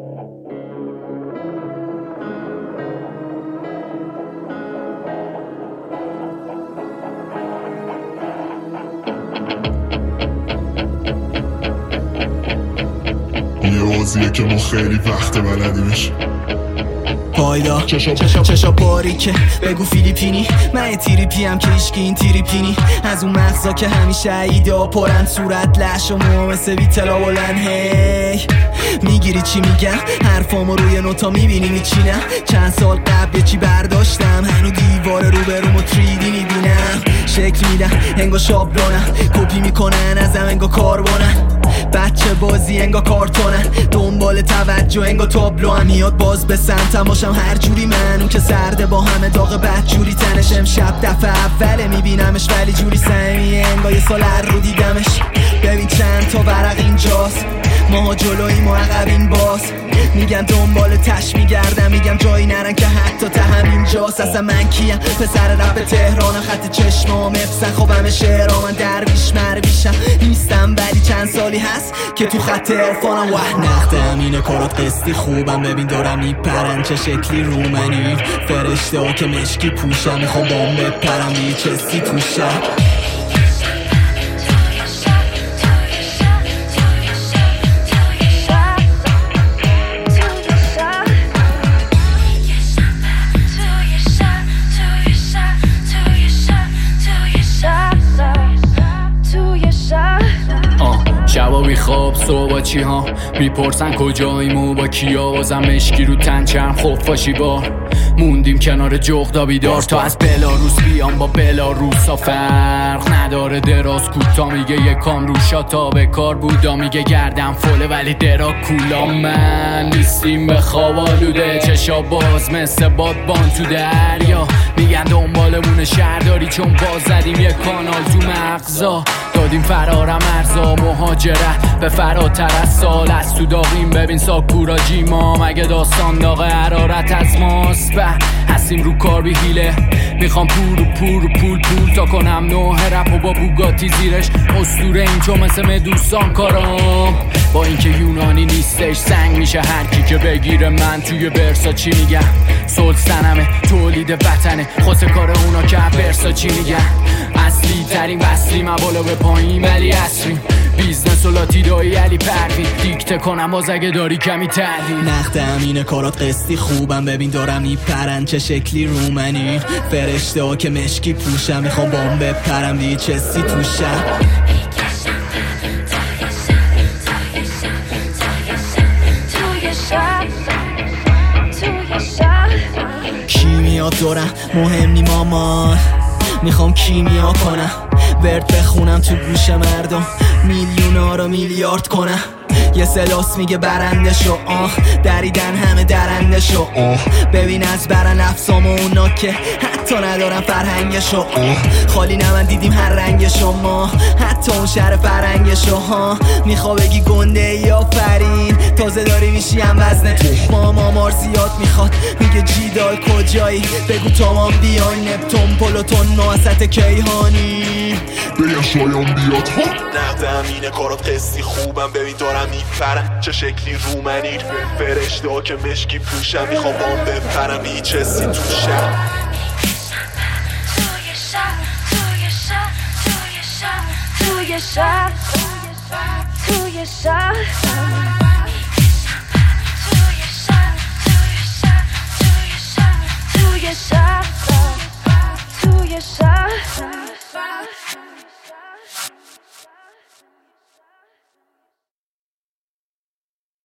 یه بازیه که ما خیلی وقت بلدیمش. پایدا چشا باریکه بگو فیلیپینی، من تریپیم که ایشکی این تریپینی، از اون مغزا که همیشه ایده پرن، صورت لش و مو مثل ویتلا بلن. هی میگیری چی میگم؟ حرفامو روی نوتا میبینی میچینم. چند سال قبل یه چی برداشتم، هنو دیوار رو برومو 3D میبینم. شکل میدم انگا شابلونم، کپی میکنن ازم انگا کاربونن. بچه بازی انگا کارتونن، دنبال توجه انگا تابلو هم. میاد باز به سمتم باشم هر جوری، من اون که سرده با همه داغ بد جوری تنش. امشب دفعه اوله میبینمش ولی جوری سمیه انگا یه سال رو دیدمش. ببین چند تا ورق اینجاست، ماها جلوییم و عقبین باز. میگن دنبال تش میگردم، میگم جایی نرن که حتی ته همینجاست. اصلا من کیم؟ پسر رپ تهران، خط چشمام افسن خوبم شعرها. من درویش مرویشم نیستم ولی چند سالی هست که تو خط عرفانم. وح نقدم اینه کارات قسطی خوبم، ببین دارم میپرن چه شکلی رو منی. فرشته ها که مشکی پوشم، میخوام بام بپرم یه چستی توشم. شبا بیخواب صبح چی ها میپرسن کجاییم و با کیا، بازم مشکی رو تن چرم خفاشی بار. موندیم کنار جغدا بیدار تا از بلاروس بیام با بلاروسا. فرق نداره دراز کوتا، میگه یکام روشا تا به کار بودا. میگه گردم فله ولی درا کولا. من نیستیم به خواب آلوده، چشا باز مثل بادبان تو دریا. میگن دنبالمون شهرداری چون باز زدیم یک کانال تو مغزا. دادیم فرارم ارزا مهاجرت به فراتر از سال. از تو داغیم ببین ساکورا جیما، مگه داستان داغ حرارت از ماست؟ هستیم رو کار بی حیله، میخوام پول تا کنم نوه رپ و با بوگاتی زیرش. اسطوره این چون مثل مدوسان کارام، با اینکه یونانی نیستش سنگ میشه هر کی که بگیره. من توی برسا چی میگم؟ سلطنمه تولید وطنه، خواسته کار اونا که برسا چی میگن؟ اصلی ترین وصلیم بالا به پایین ولی اصریم. بیزنس و لاتیدایی علی پروین، دیکته کنم باز اگه داری کمی تحلیل. نقدم اینه کارات قسطی خوبم، ببین دارم میپرن چه شکلی رو منی. فرشته ها که مشکی پوشم، میخوام بام بپرم دیگه چستی توشم. کیمیا دارم مهم نی مامان، میخوام کیمیا کنم. ورد بخونم تو گوش مردم، میلیونا رو میلیارد کنم. یه سلاس میگه برنده شو، دریدن همه درنده شو. ببین از برن افسام و اونا که حتی ندارم فرهنگشو. خالی نمن دیدیم هر رنگ شما، حتی اون شهر فرنگشو. میخوا بگی گنده یا فرین، تازه داری میشی هم وزن تو. مامار زیاد میخواد، میگه جیدال کجایی؟ بگو تمام بیای نپتون پلوتون نواسط کیهانی. بگم شایان بیاد ها. نقدم اینه کارات قسطی خوبم، ببین دارم میپرم چه شکلی رو منی. فرشته ها که مشکی پوشم، میخوام بام بپرم هیچ چستی توشم. توی شهر